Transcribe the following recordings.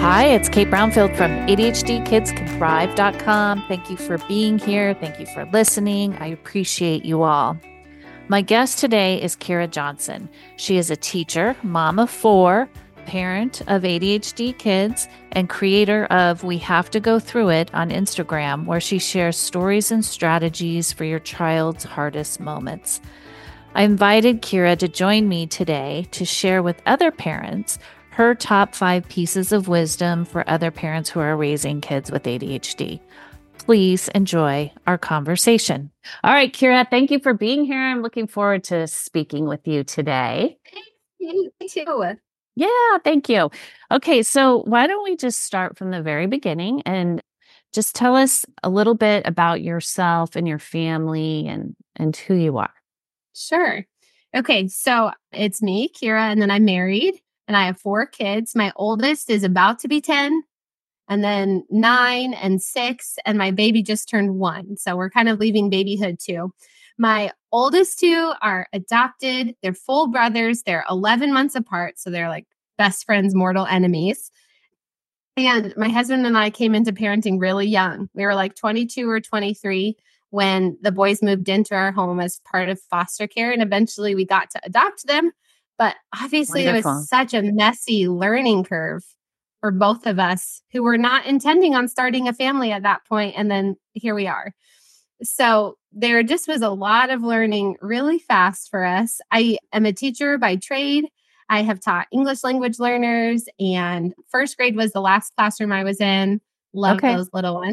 Hi, it's Kate Brownfield from ADHDkidsCanThrive.com. Thank you for being here. Thank you for listening. I appreciate you all. My guest today is Kira Johnson. She is a teacher, mom of 4, parent of ADHD kids, and creator of We Have to Go Through It on Instagram, where she shares stories and strategies for your child's hardest moments. I invited Kira to join me today to share with other parents her top 5 pieces of wisdom for other parents who are raising kids with ADHD. Please enjoy our conversation. All right, Kira, thank you for being here. I'm looking forward to speaking with you today. Me too. Yeah, thank you. Okay, so why don't we just start from the very beginning and just tell us a little bit about yourself and your family and who you are. Sure. Okay, so it's me, Kira, and then I'm married and I have 4 kids. My oldest is about to be 10, and then 9 and 6, and my baby just turned 1. So we're kind of leaving babyhood too. My oldest 2 are adopted. They're full brothers. They're 11 months apart. So they're like best friends, mortal enemies. And my husband and I came into parenting really young. We were like 22 or 23 when the boys moved into our home as part of foster care. And eventually we got to adopt them. But obviously, it Wonderful. was such a messy learning curve for both of us who were not intending on starting a family at that point. And then here we are. So there just was a lot of learning really fast for us. I am a teacher by trade. I have taught English language learners, and first grade was the last classroom I was in. Love those little ones.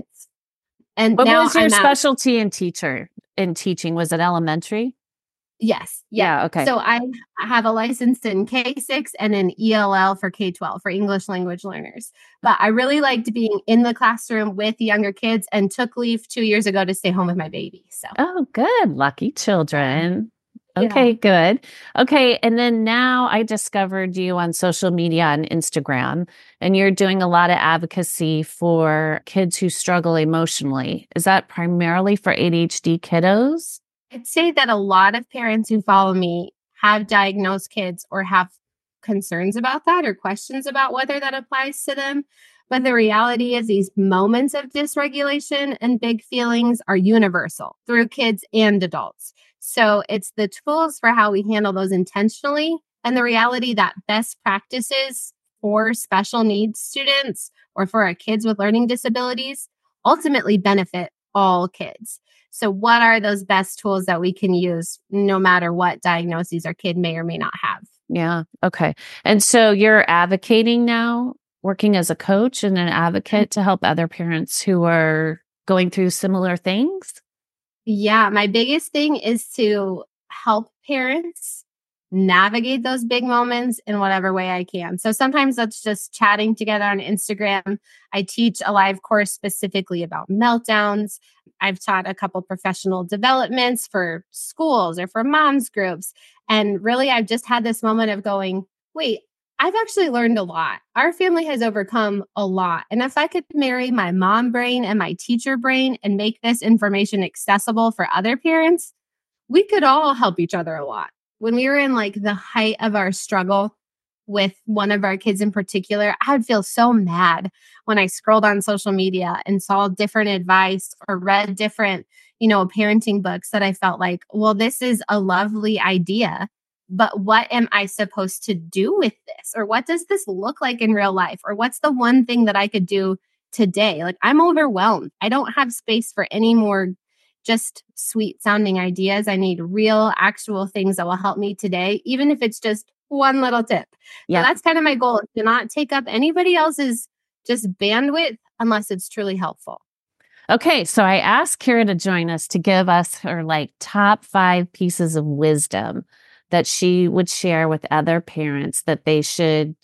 And what now was your I'm specialty in teaching? Was it elementary? Yes. Yeah, okay. So I have a license in K6 and an ELL for K12 for English language learners. But I really liked being in the classroom with younger kids and took leave 2 years ago to stay home with my baby. So, Oh, good. Lucky children. yeah. Okay, good. Okay, and then now I discovered you on social media on Instagram, and you're doing a lot of advocacy for kids who struggle emotionally. Is that primarily for ADHD kiddos? I'd say that a lot of parents who follow me have diagnosed kids or have concerns about that or questions about whether that applies to them. But the reality is, these moments of dysregulation and big feelings are universal through kids and adults. So it's the tools for how we handle those intentionally, and the reality that best practices for special needs students or for our kids with learning disabilities ultimately benefit all kids. So, what are those best tools that we can use no matter what diagnoses our kid may or may not have? Yeah, okay. And so you're advocating now, working as a coach and an advocate to help other parents who are going through similar things? Yeah, my biggest thing is to help parents navigate those big moments in whatever way I can. So sometimes that's just chatting together on Instagram. I teach a live course specifically about meltdowns. I've taught a couple professional developments for schools or for moms groups. And really, I've just had this moment of going, wait, I've actually learned a lot. Our family has overcome a lot. And if I could marry my mom brain and my teacher brain and make this information accessible for other parents, we could all help each other a lot. When we were in like the height of our struggle with one of our kids in particular, I would feel so mad when I scrolled on social media and saw different advice or read different, parenting books that I felt like, well, this is a lovely idea, but what am I supposed to do with this? Or what does this look like in real life? Or what's the one thing that I could do today? Like, I'm overwhelmed. I don't have space for any more just sweet sounding ideas. I need real, actual things that will help me today, even if it's just one little tip. Yeah. So that's kind of my goal, is to not take up anybody else's just bandwidth unless it's truly helpful. Okay, so I asked Kira to join us to give us her top 5 pieces of wisdom that she would share with other parents that they should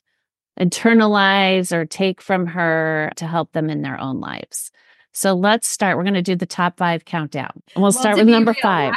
internalize or take from her to help them in their own lives. So let's start. We're going to do the top 5 countdown. And we'll start with number 5.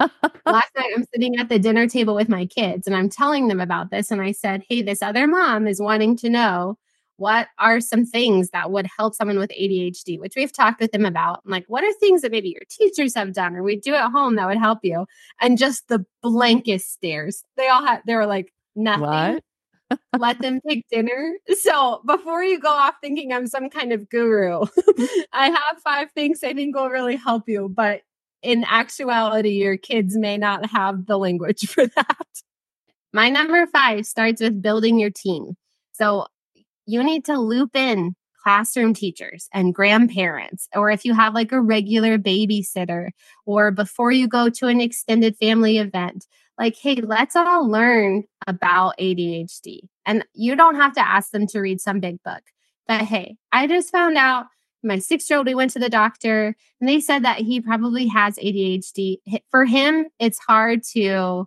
Last night, I'm sitting at the dinner table with my kids and I'm telling them about this. And I said, hey, this other mom is wanting to know what are some things that would help someone with ADHD, which we've talked with them about. I'm like, what are things that maybe your teachers have done or we do at home that would help you? And just the blankest stares. They were like, nothing. What? let them pick dinner. So before you go off thinking I'm some kind of guru, I have 5 things I think will really help you. But in actuality, your kids may not have the language for that. My number 5 starts with building your team. So you need to loop in classroom teachers and grandparents, or if you have like a regular babysitter, or before you go to an extended family event, like, hey, let's all learn about ADHD. And you don't have to ask them to read some big book. But hey, I just found out my 6-year-old, we went to the doctor and they said that he probably has ADHD. For him, it's hard to,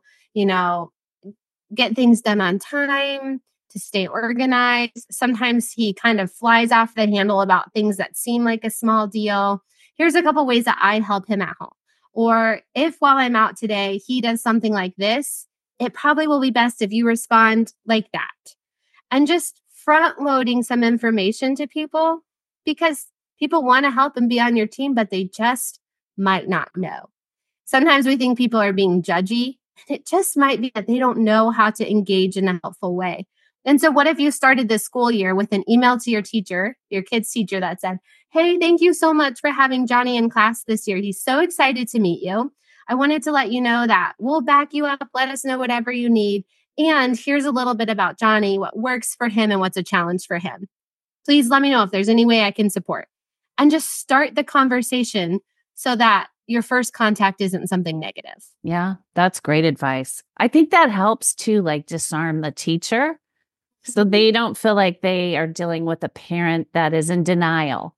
get things done on time, to stay organized. Sometimes he kind of flies off the handle about things that seem like a small deal. Here's a couple ways that I help him at home. Or if while I'm out today, he does something like this, it probably will be best if you respond like that. And just front loading some information to people, because people want to help and be on your team, but they just might not know. Sometimes we think people are being judgy. It just might be that they don't know how to engage in a helpful way. And so what if you started this school year with an email to your teacher, your kid's teacher, that said, hey, thank you so much for having Johnny in class this year. He's so excited to meet you. I wanted to let you know that we'll back you up. Let us know whatever you need. And here's a little bit about Johnny, what works for him and what's a challenge for him. Please let me know if there's any way I can support. And just start the conversation so that your first contact isn't something negative. Yeah, that's great advice. I think that helps to like disarm the teacher so they don't feel like they are dealing with a parent that is in denial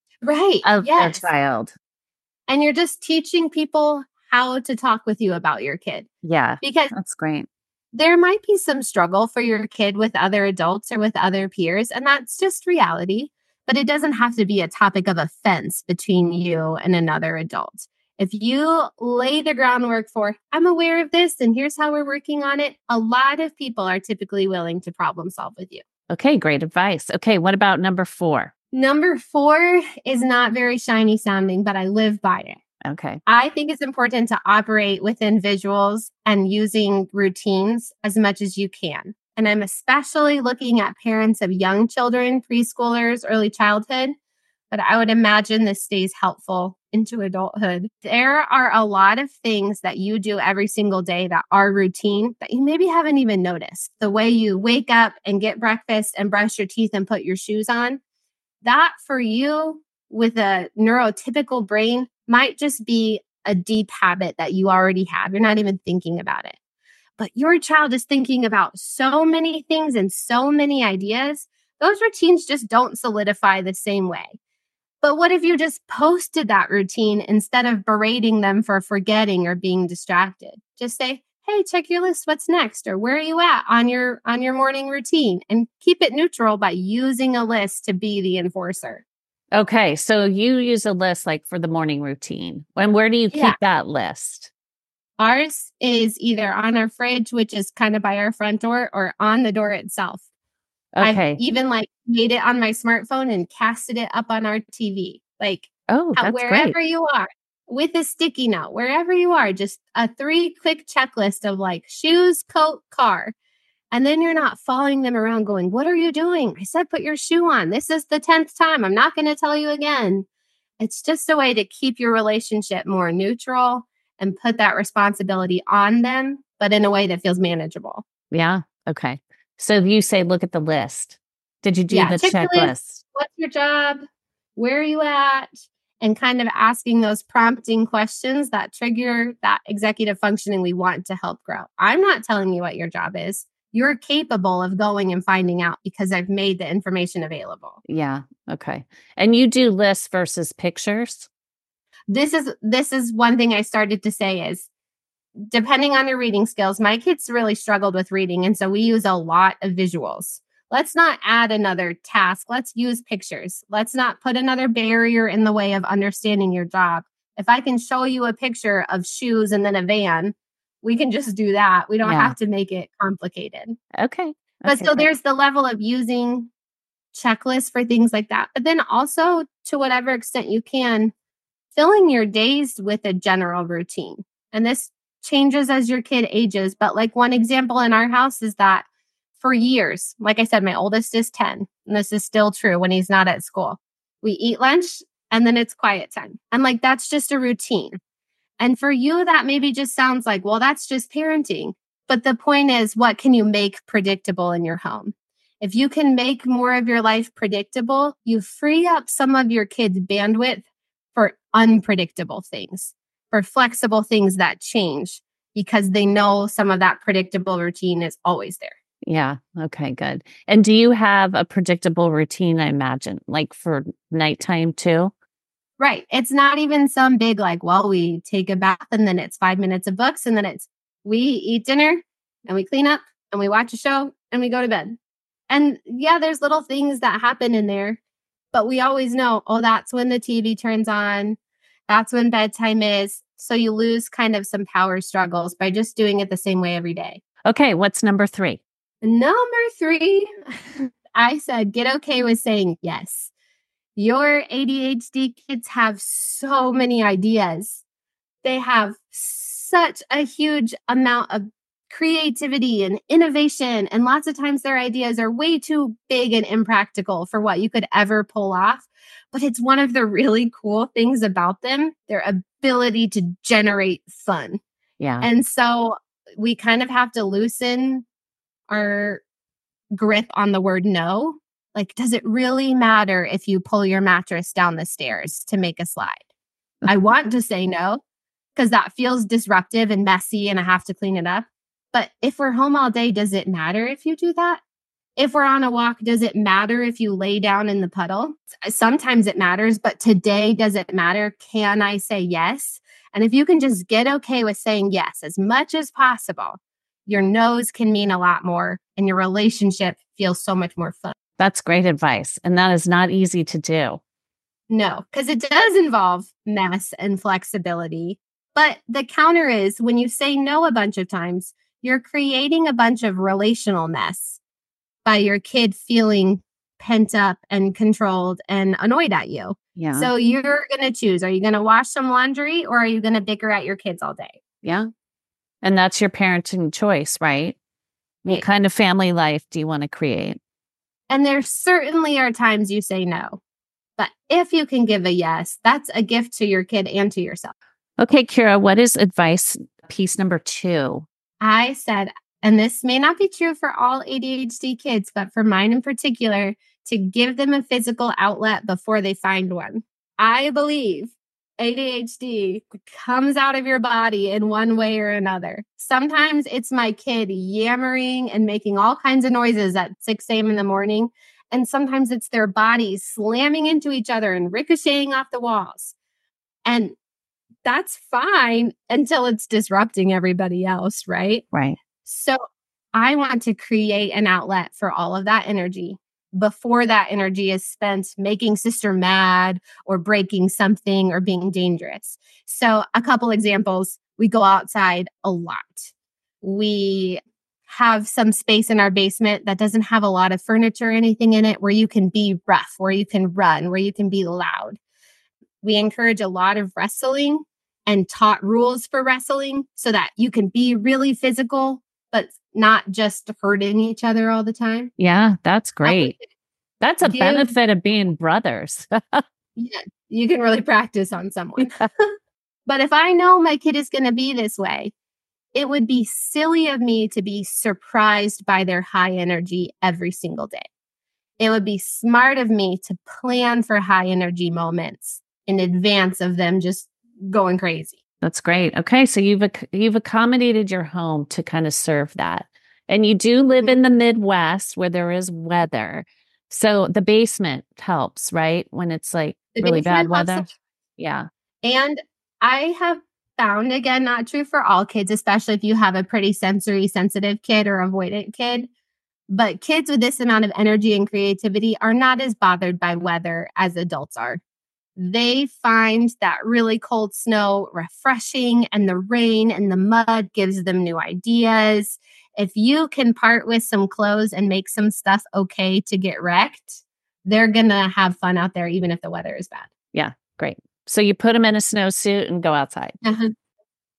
of their child. And you're just teaching people how to talk with you about your kid. Yeah, because that's great. There might be some struggle for your kid with other adults or with other peers, and that's just reality. But it doesn't have to be a topic of offense between you and another adult. If you lay the groundwork for, I'm aware of this and here's how we're working on it, a lot of people are typically willing to problem solve with you. Okay, great advice. Okay, what about number 4? Number 4 is not very shiny sounding, but I live by it. Okay. I think it's important to operate within visuals and using routines as much as you can. And I'm especially looking at parents of young children, preschoolers, early childhood, but I would imagine this stays helpful into adulthood. There are a lot of things that you do every single day that are routine that you maybe haven't even noticed. The way you wake up and get breakfast and brush your teeth and put your shoes on, that for you with a neurotypical brain might just be a deep habit that you already have. You're not even thinking about it. But your child is thinking about so many things and so many ideas. Those routines just don't solidify the same way. But what if you just posted that routine instead of berating them for forgetting or being distracted? Just say, hey, check your list. What's next? Or where are you at on your morning routine? And keep it neutral by using a list to be the enforcer. Okay, so you use a list like for the morning routine. And where do you keep that list? Ours is either on our fridge, which is kind of by our front door, or on the door itself. Okay. I've even made it on my smartphone and casted it up on our TV. Wherever great. you are, with a sticky note, wherever you are, just a 3-click checklist of shoes, coat, car. And then you're not following them around going, what are you doing? I said, put your shoe on. This is the 10th time. I'm not going to tell you again. It's just a way to keep your relationship more neutral and put that responsibility on them, but in a way that feels manageable. Yeah. Okay. So you say, look at the list. Did you do the checklist? What's your job? Where are you at? And kind of asking those prompting questions that trigger that executive functioning we want to help grow. I'm not telling you what your job is. You're capable of going and finding out because I've made the information available. Yeah. Okay. And you do lists versus pictures? This is one thing I started to say is, depending on your reading skills, my kids really struggled with reading. And so we use a lot of visuals. Let's not add another task. Let's use pictures. Let's not put another barrier in the way of understanding your job. If I can show you a picture of shoes and then a van, we can just do that. We don't have to make it complicated. Okay. But so there's the level of using checklists for things like that. But then also, to whatever extent you can, filling your days with a general routine. And this changes as your kid ages. But one example in our house is that for years, like I said, my oldest is 10, and this is still true when he's not at school. We eat lunch and then it's quiet time. And like, that's just a routine. And for you, that maybe just sounds like, well, that's just parenting. But the point is, what can you make predictable in your home? If you can make more of your life predictable, you free up some of your kids' bandwidth for unpredictable things, for flexible things that change, because they know some of that predictable routine is always there. Yeah. Okay, good. And do you have a predictable routine, I imagine, like for nighttime too? Right. It's not even some big, like, well, we take a bath and then it's 5 minutes of books and then it's we eat dinner and we clean up and we watch a show and we go to bed. And yeah, there's little things that happen in there, but we always know, oh, that's when the TV turns on. That's when bedtime is. So you lose kind of some power struggles by just doing it the same way every day. Okay. What's number 3? Number 3, I said, get okay with saying yes. Your ADHD kids have so many ideas. They have such a huge amount of creativity and innovation. And lots of times their ideas are way too big and impractical for what you could ever pull off. But it's one of the really cool things about them, their ability to generate fun. Yeah. And so we kind of have to loosen our grip on the word no. Like, does it really matter if you pull your mattress down the stairs to make a slide? I want to say no, because that feels disruptive and messy and I have to clean it up. But if we're home all day, does it matter if you do that? If we're on a walk, does it matter if you lay down in the puddle? Sometimes it matters, but today, does it matter? Can I say yes? And if you can just get okay with saying yes as much as possible, your no's can mean a lot more and your relationship feels so much more fun. That's great advice. And that is not easy to do. No, because it does involve mess and flexibility. But the counter is when you say no a bunch of times, you're creating a bunch of relational mess by your kid feeling pent up and controlled and annoyed at you. Yeah. So you're going to choose. Are you going to wash some laundry or are you going to bicker at your kids all day? Yeah. And that's your parenting choice, right? What kind of family life do you want to create? And there certainly are times you say no. But if you can give a yes, that's a gift to your kid and to yourself. Okay, Kira, what is advice piece number 2? I said, and this may not be true for all ADHD kids, but for mine in particular, to give them a physical outlet before they find one. I believe ADHD comes out of your body in one way or another. Sometimes it's my kid yammering and making all kinds of noises at 6 a.m. in the morning. And sometimes it's their bodies slamming into each other and ricocheting off the walls. And that's fine until it's disrupting everybody else, right? Right. So I want to create an outlet for all of that energy before that energy is spent making sister mad or breaking something or being dangerous. So a couple examples, we go outside a lot. We have some space in our basement that doesn't have a lot of furniture or anything in it where you can be rough, where you can run, where you can be loud. We encourage a lot of wrestling and taught rules for wrestling so that you can be really physical, but not just hurting each other all the time. Yeah, that's great. That's a benefit of being brothers. Yeah, you can really practice on someone. But if I know my kid is going to be this way, it would be silly of me to be surprised by their high energy every single day. It would be smart of me to plan for high energy moments in advance of them just going crazy. That's great. Okay, so you've accommodated your home to kind of serve that. And you do live in the Midwest where there is weather. So the basement helps, right? When it's like really bad weather. Yeah. And I have found, again, not true for all kids, especially if you have a pretty sensory sensitive kid or avoidant kid, but kids with this amount of energy and creativity are not as bothered by weather as adults are. They find that really cold snow refreshing and the rain and the mud gives them new ideas. If you can part with some clothes and make some stuff okay to get wrecked, they're going to have fun out there, even if the weather is bad. Yeah, great. So you put them in a snowsuit and go outside. Uh-huh.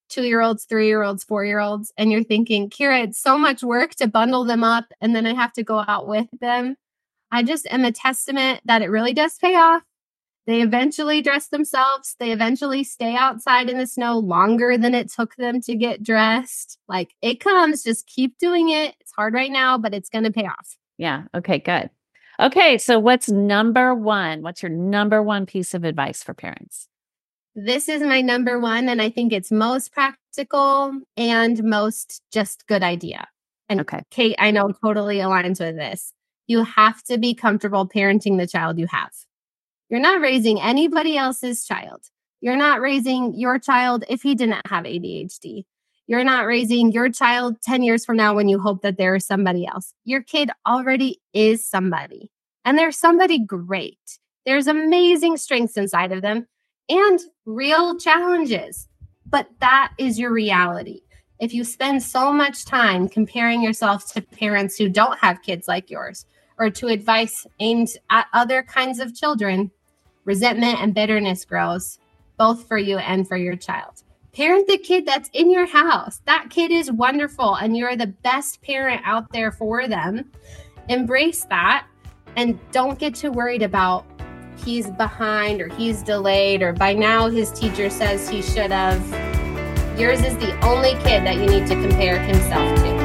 2-year-olds, 3-year-olds, 4-year-olds, and you're thinking, Kira, it's so much work to bundle them up and then I have to go out with them. I just am a testament that it really does pay off. They eventually dress themselves. They eventually stay outside in the snow longer than it took them to get dressed. Like, it comes, just keep doing it. It's hard right now, but it's going to pay off. Yeah. Okay, good. Okay. So what's number one? What's your number one piece of advice for parents? This is my number one, and I think it's most practical and most just good idea. And Okay. Kate, I know, totally aligns with this. You have to be comfortable parenting the child you have. You're not raising anybody else's child. You're not raising your child if he didn't have ADHD. You're not raising your child 10 years from now when you hope that there is somebody else. Your kid already is somebody, and there's somebody great. There's amazing strengths inside of them and real challenges, but that is your reality. If you spend so much time comparing yourself to parents who don't have kids like yours, or to advice aimed at other kinds of children, resentment and bitterness grows, both for you and for your child. Parent the kid that's in your house. That kid is wonderful, and you're the best parent out there for them. Embrace that, and don't get too worried about he's behind or he's delayed or by now his teacher says he should have. Yours is the only kid that you need to compare himself to.